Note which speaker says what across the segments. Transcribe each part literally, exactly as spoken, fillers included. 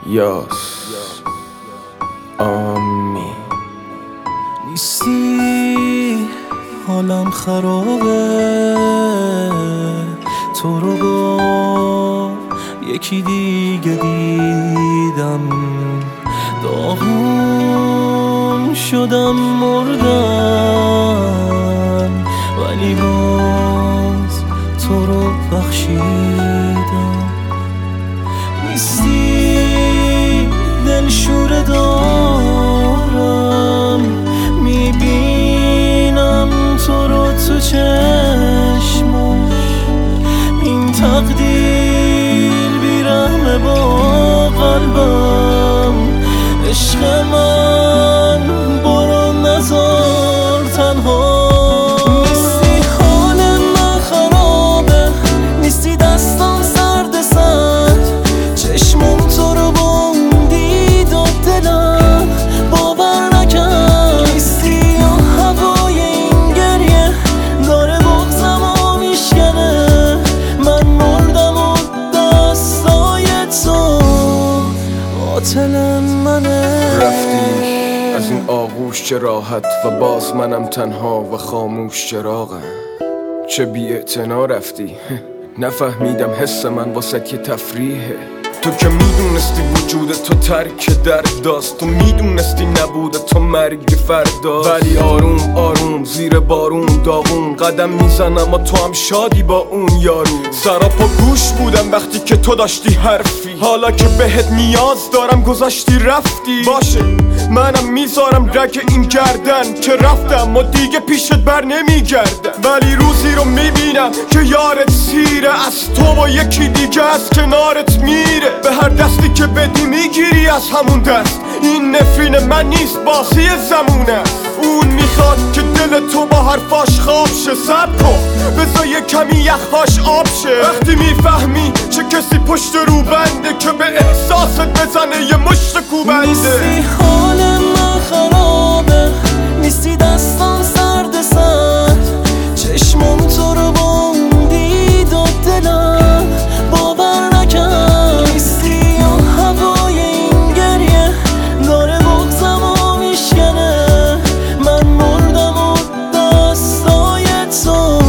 Speaker 1: یاس آمی
Speaker 2: نیستی حالم خرابه، تو رو با یکی دیگه دیدم، داغون شدم مردم، ولی باز تو رو بخشیدم. نیستی دلشوره دارم، میبینم تو رو تو چشماش، این تقدیر بیرحمه با قلبم. عشق من برو نذار تنها. نیستی حال من خرابه، نیستی دستم سرد سرد، چشمم تو رو بندید و دلم باور نکرد. نیستی و هوای این گریه داره بغضم و میشکنه، من مردم و دستای تو قاتل منه.
Speaker 1: رفتی از این آغوش چه راحت و باز منم تنها و خاموش چراغم. چه بی اعتنا رفتی نفهمیدم حس من واسه یه تفریحه. تو که میدونستی وجود تو ترک درد داست، تو میدونستی نبوده تو مرگ فردا، ولی آروم آروم زیر بارون داغون قدم میزنم و تو هم شادی با اون یارو. سراپا گوش بودم وقتی که تو داشتی حرفی، حالا که بهت نیاز دارم گذاشتی رفتی. باشه منم میذارم رگ این گردن که رفتم و دیگه پیشت بر نمیگردم، ولی روزی رو میبینم که یارت سیره، از تو با یکی دیگه از کنارت میره. به هر دستی که بدی میگیری از همون دست، این نفرین من نیست بازی زمونه. اون میخواد که دل تو با حرفاش خواب شه. صبر کن بذار یه کمی یخهاش آب شه. وقتی میفهمی چه کسی پشت رو بنده که به احساست بزنه یه مشت کوبنده.
Speaker 2: نیستی حال من خرابه، نیستی دستم سرد سرد، چشمم تو رو بندید و دلم باور نکرد. نیستی و هوای این گریه داره بغضم و میشکنه، من مردم و دستای تو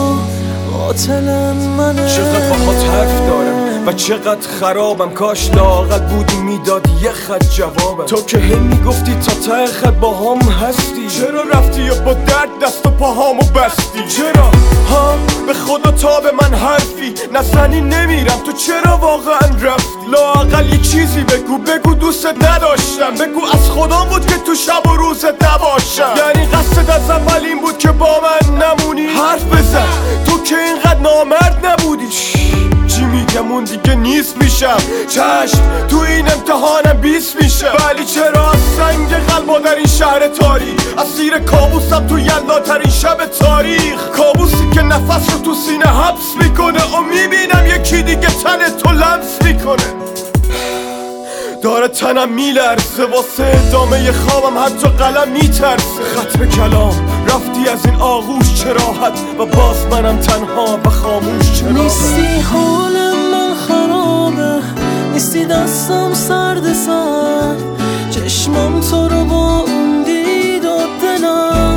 Speaker 2: قاتل منه.
Speaker 1: چقدر باهات حرف دارم و چقدر خرابم، کاش لااقل بودی میدادی یه خط جوابم. تو که هی میگفتی تا ته خط با هم هستی، چرا رفتی و با درد دست و پاهامو بستی؟ چرا ها به خدا تا به من حرفی نزنی نمیرم، تو چرا واقعا رفتی؟ لااقل یه چیزی بگو بگو دوستت نداشتم، بگو از خودم بود که تو شب و روزت نباشم. یعنی قصدت از اول این بود که با من نمونی؟ حرف بزن تو که اینقدر نامرد نبودی. چی میگم اون دیگه نیست میشم، چشم تو این امتحانم بیست میشه، ولی چرا از سنگ قلبا در این شهر تاریک، اسیر کابوسم تو یلداترین شب تاریخ. کابوسی که نفس رو تو سینه حبس میکنه و میبینم یکی دیگه تن تو لمس میکنه. داره تنم میلرزه واسه ادامه خوابم، حتی قلم میترسه. ختم کلام رفتی از این آغوش چه راحت و باز منم تنها و خاموش چرا.
Speaker 2: نیستی حال من خرابه، نیستی دستم سرد سرد، چشمم تو رو بندید و دلم